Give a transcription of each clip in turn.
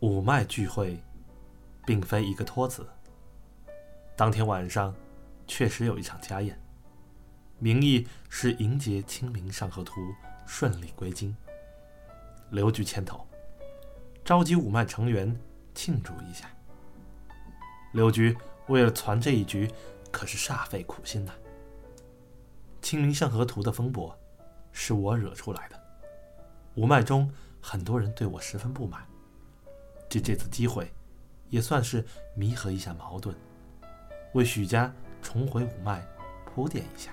五脉聚会并非一个托词。当天晚上确实有一场家宴，名义是迎接清明上河图顺利归京，刘局牵头召集五脉成员庆祝一下。刘局为了传这一局可是煞费苦心呐。清明上河图的风波是我惹出来的，五脉中很多人对我十分不满，借这次机会也算是弥合一下矛盾，为许家重回五脉铺垫一下。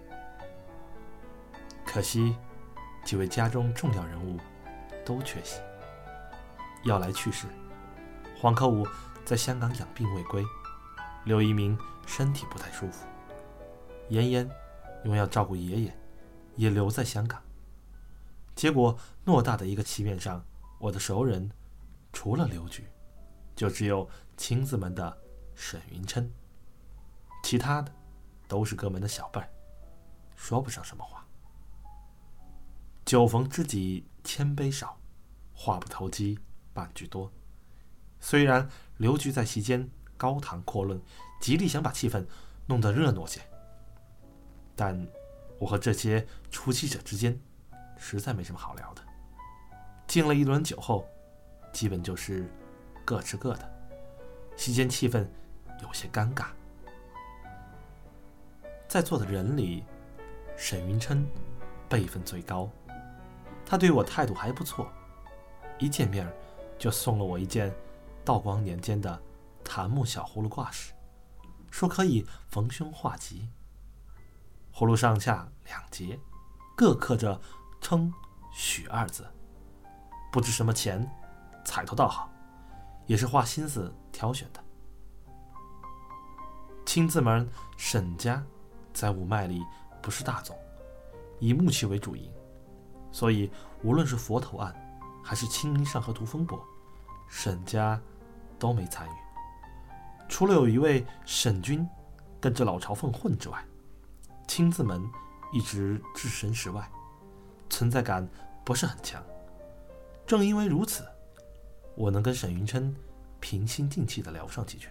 可惜几位家中重要人物都缺席，要来去世，黄克武在香港养病未归，刘一鸣身体不太舒服，妍妍因为要照顾爷爷也留在香港。结果偌大的一个棋面上，我的熟人除了刘局就只有亲子们的沈云琛，其他的都是哥们的小辈儿，说不上什么话。酒逢知己千杯少，话不投机半句多。虽然刘局在席间高谈阔论，极力想把气氛弄得热闹些，但我和这些出席者之间实在没什么好聊的。敬了一轮酒后，基本就是各吃各的，席间气氛有些尴尬。在座的人里，沈云琛辈分最高，他对我态度还不错，一见面就送了我一件道光年间的檀木小葫芦挂饰，说可以逢凶化吉。葫芦上下2节，各刻着称许2字，不知什么钱，彩头倒好，也是花心思挑选的。亲自门沈家在五脉里不是大宗，以木器为主营，所以无论是佛头案还是清明上河图风波，沈家都没参与。除了有一位沈君跟着老朝奉混之外，亲自门一直置身事外，存在感不是很强。正因为如此，我能跟沈云琛平心静气地聊上几句。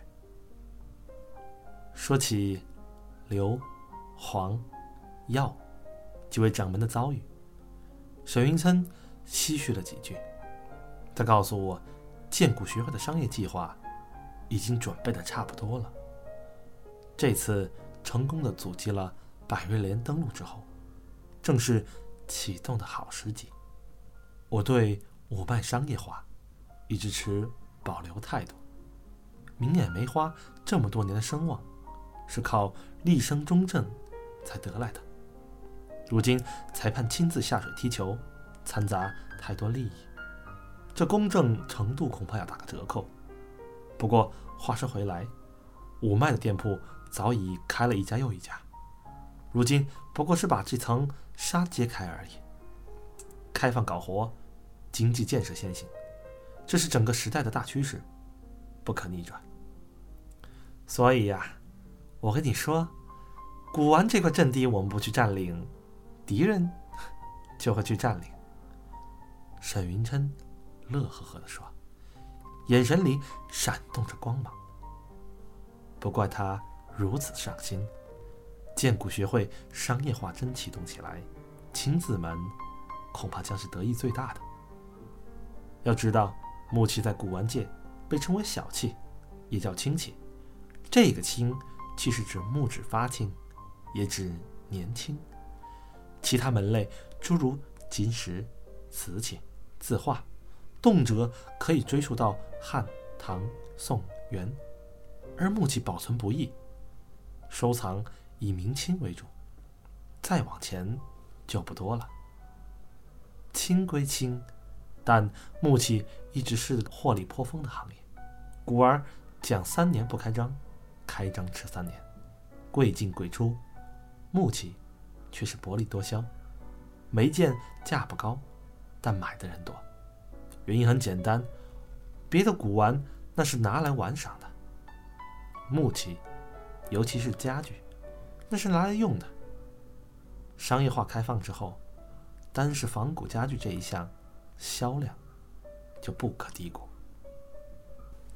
说起刘、黄、耀几位掌门的遭遇，沈云琛唏嘘了几句。他告诉我，建谷学会的商业计划已经准备的差不多了。这次成功的阻击了百瑞莲登陆之后，正是启动的好时机。我对五脉商业化一直持保留态度。明眼梅花这么多年的声望，是靠立身中正才得来的。如今裁判亲自下水踢球，掺杂太多利益，这公正程度恐怕要打个折扣。不过话说回来，五脉的店铺早已开了一家又一家，如今不过是把这层纱揭开而已。开放搞活，经济建设先行，这是整个时代的大趋势，不可逆转。所以呀，我跟你说，古玩这块阵地我们不去占领，敌人就会去占领。沈云琛乐呵呵地说，眼神里闪动着光芒。不怪他如此上心，建谷学会商业化真启动起来，亲自门恐怕将是得益最大的。要知道，木器在古玩界被称为小器，也叫轻器。这个轻既是指木质发轻，也指年轻。其他门类诸如金石、瓷器、字画，动辄可以追溯到汉、唐、宋、元，而木器保存不易，收藏以明清为主，再往前就不多了。轻归轻，但木器一直是获利颇丰的行业。古玩讲3年不开张，开张吃3年，贵进贵出。木器却是薄利多销，每件价不高，但买的人多。原因很简单，别的古玩那是拿来玩赏的，木器尤其是家具那是拿来用的。商业化开放之后，单是仿古家具这一项销量就不可低估。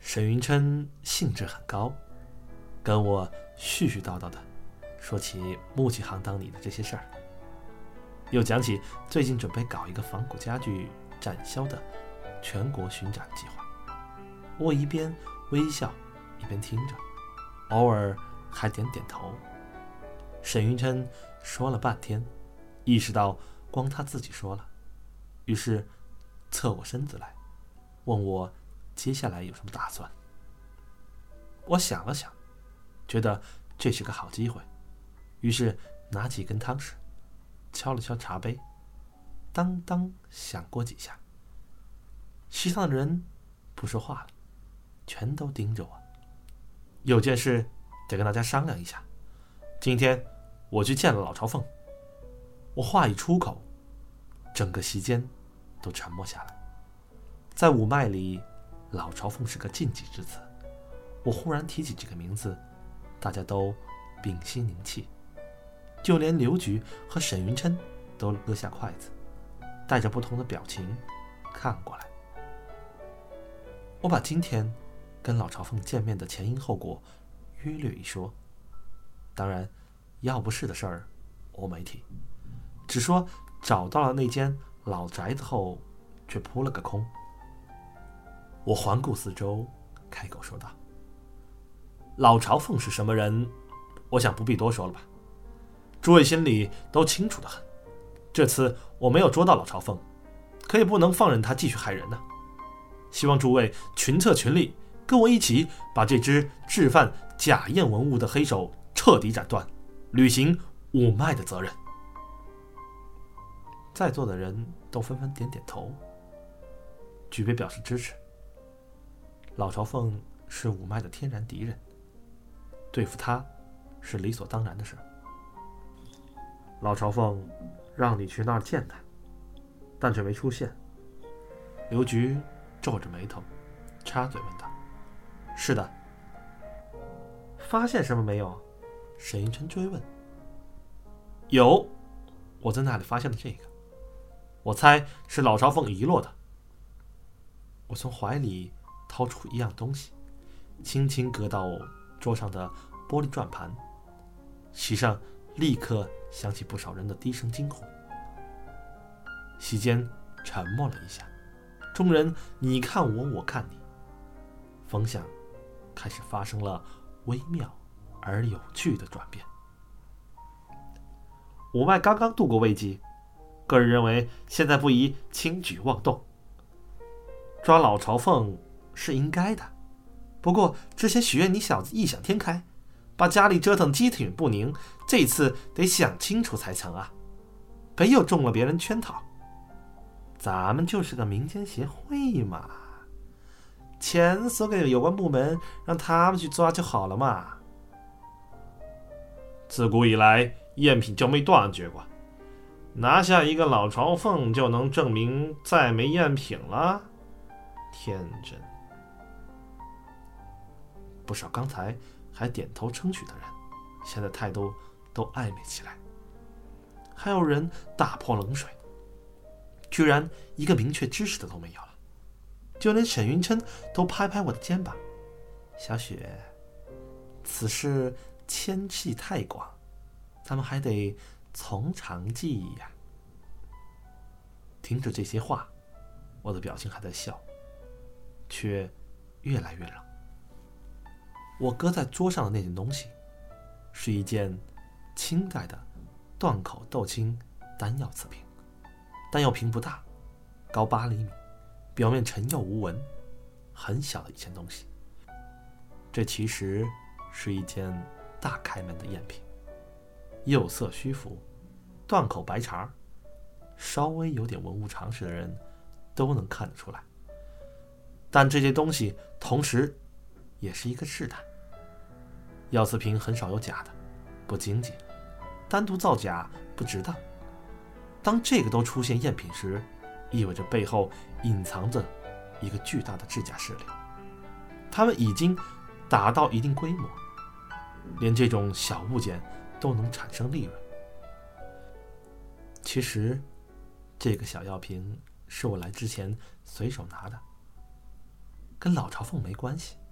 沈云琛兴致很高，跟我絮絮叨叨的说起木器行当里的这些事儿，又讲起最近准备搞一个仿古家具展销的全国巡展计划。我一边微笑一边听着，偶尔还点点头。沈云琛说了半天，意识到光他自己说了，于是侧过身子来，问我接下来有什么打算。我想了想，觉得这是个好机会，于是拿起一根汤匙，敲了敲茶杯，当当响过几下。席上的人不说话了，全都盯着我。有件事得跟大家商量一下，今天我去见了老朝奉。我话一出口，整个席间都沉默下来。在五脉里，老朝奉是个禁忌之词，我忽然提起这个名字，大家都屏息凝气，就连刘局和沈云琛都搁下筷子，带着不同的表情看过来。我把今天跟老朝奉见面的前因后果约略一说，当然要不是的事儿我没提，只说找到了那间老宅子后却扑了个空。我环顾四周，开口说道：老朝奉是什么人，我想不必多说了吧，诸位心里都清楚得很。这次我没有捉到老朝奉，可也不能放任他继续害人呢。希望诸位群策群力，跟我一起把这只制贩假验文物的黑手彻底斩断，履行五脉的责任。在座的人都纷纷点点头，举杯表示支持。老朝奉是五脉的天然敌人，对付他是理所当然的事。老朝奉让你去那儿见他，但却没出现。刘局皱着眉头，插嘴问道：是的。发现什么没有？沈云琛追问。有，我在那里发现了这个，我猜是老朝奉遗落的。我从怀里掏出一样东西，轻轻搁到桌上的玻璃转盘，席上立刻响起不少人的低声惊呼。席间沉默了一下，众人你看我，我看你，风向开始发生了微妙而有趣的转变。五脉刚刚度过危机，个人认为现在不宜轻举妄动。抓老朝奉是应该的，不过之前许愿你小子异想天开，把家里折腾鸡腿不宁，这次得想清楚才成啊，别又中了别人圈套。咱们就是个民间协会嘛，钱索给有关部门，让他们去抓就好了嘛。自古以来，赝品就没断绝过，拿下一个老朝奉就能证明再没赝品了？天真！不少刚才还点头称许的人，现在态度都暧昧起来。还有人打泼冷水，居然一个明确支持的都没有了。就连沈云琛都拍拍我的肩膀：小雪，此事牵系太广，咱们还得从长计议呀。听着这些话，我的表情还在笑，却越来越冷。我搁在桌上的那件东西，是一件清代的断口豆青丹药瓷瓶。丹药瓶不大，高8厘米，表面沉釉无纹，很小的一件东西。这其实是一件大开门的赝品，釉色虚浮，断口白茶，稍微有点文物常识的人都能看得出来。但这些东西同时也是一个试探。药瓷瓶很少有假的，不经济，单独造假不值当。当这个都出现赝品时，意味着背后隐藏着一个巨大的制假势力，他们已经达到一定规模，连这种小物件都能产生利润。其实这个小药瓶是我来之前随手拿的，跟老朝奉没关系。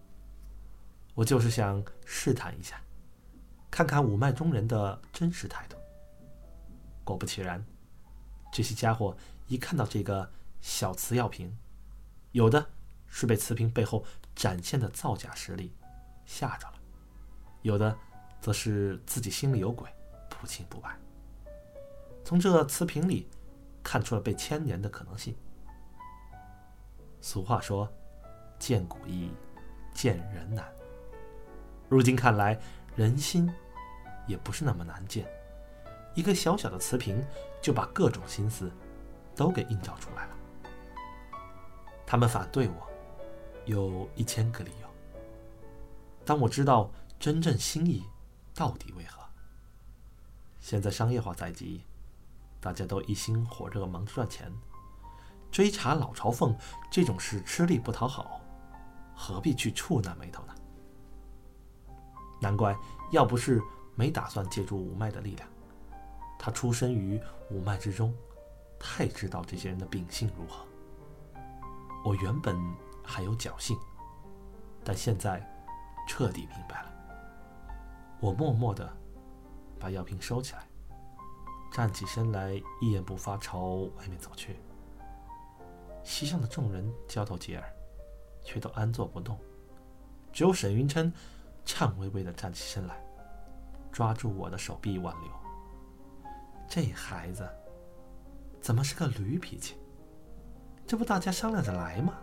我就是想试探一下，看看五脉中人的真实态度。果不其然，这些家伙一看到这个小瓷药瓶，有的是被瓷瓶背后展现的造假实力吓着了，有的则是自己心里有鬼，不清不白。从这瓷瓶里看出了被牵连的可能性。俗话说，见古易，见人难。如今看来，人心也不是那么难见。一个小小的瓷瓶就把各种心思都给映照出来了。他们反对我，有1000个理由。当我知道真正心意到底为何，现在商业化在即，大家都一心火热忙着赚钱，追查老朝奉这种事吃力不讨好，何必去触那眉头呢？难怪要不是没打算借助五脉的力量，他出身于五脉之中，太知道这些人的秉性如何。我原本还有侥幸，但现在彻底明白了。我默默地把药瓶收起来，站起身来，一言不发朝外面走去。席上的众人交头接耳，却都安坐不动，只有沈云琛颤巍巍地站起身来，抓住我的手臂挽留。这孩子怎么是个驴脾气？这不大家商量着来吗？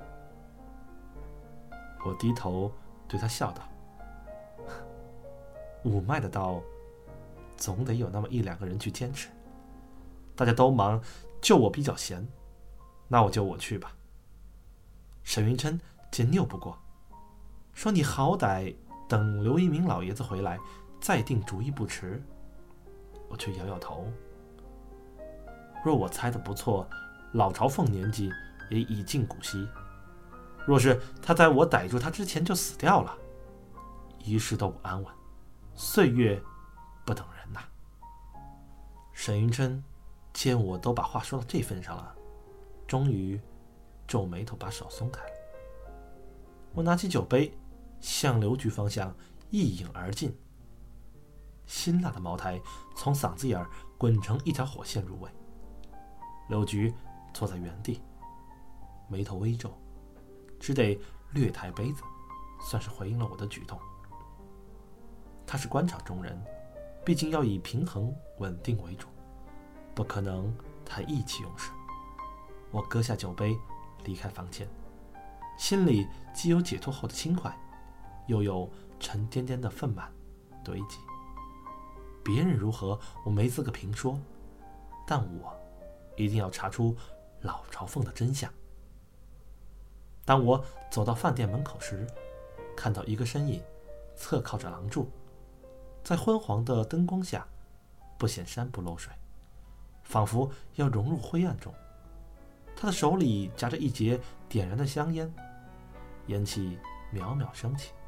我低头对他笑道：五脉的道总得有那么1-2个人去坚持，大家都忙，就我比较闲，那我去吧。沈云琛见拗不过，说你好歹等刘一鸣老爷子回来再定主意不迟。我却摇摇头，若我猜的不错，老朝奉年纪也已近古稀，若是他在我逮住他之前就死掉了，一世都不安稳，岁月不等人呐。沈云琛见我都把话说到这份上了，终于皱眉头把手松开了。我拿起酒杯向刘局方向一饮而尽，辛辣的茅台从嗓子眼滚成一条火线入胃。刘局坐在原地，眉头微皱，只得略抬杯子，算是回应了我的举动。他是官场中人，毕竟要以平衡稳定为主，不可能太意气用事。我搁下酒杯，离开房间，心里既有解脱后的轻快，又有沉甸甸的愤满堆积。别人如何，我没资格评说，但我一定要查出老朝奉的真相。当我走到饭店门口时，看到一个身影侧靠着廊柱，在昏黄的灯光下不显山不漏水，仿佛要融入灰暗中。他的手里夹着一截点燃的香烟，烟气渺渺升起。